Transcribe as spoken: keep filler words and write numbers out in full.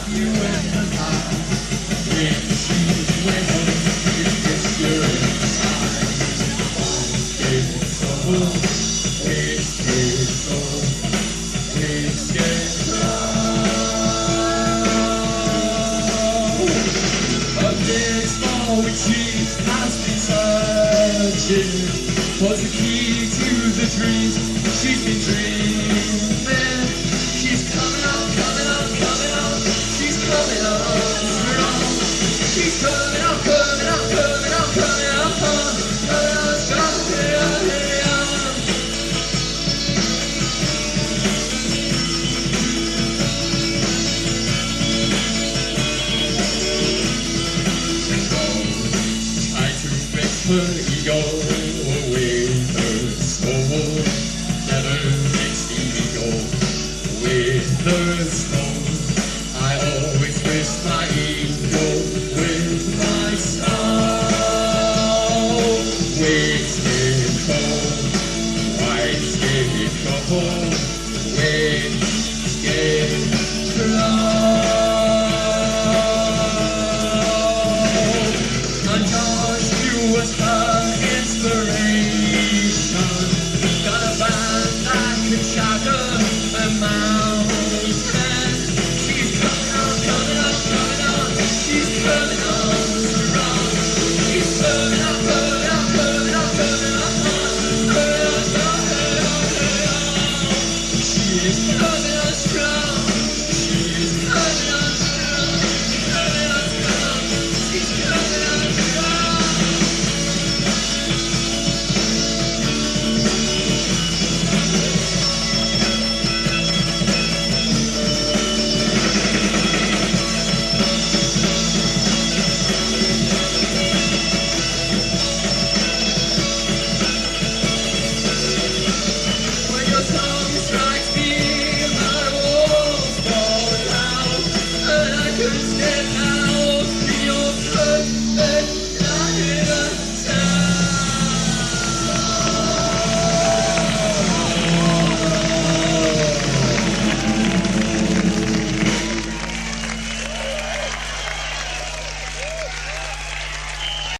you in the past. When she's winning, you kiss your inside. It's trouble, it's gold, it's get love. A big small which she has been searching for the key to the dreams she's been dreaming. She's coming up, coming up, coming up. She's coming up strong. She's coming up, coming up, coming up, coming up, coming up strong. Try to fix her ego.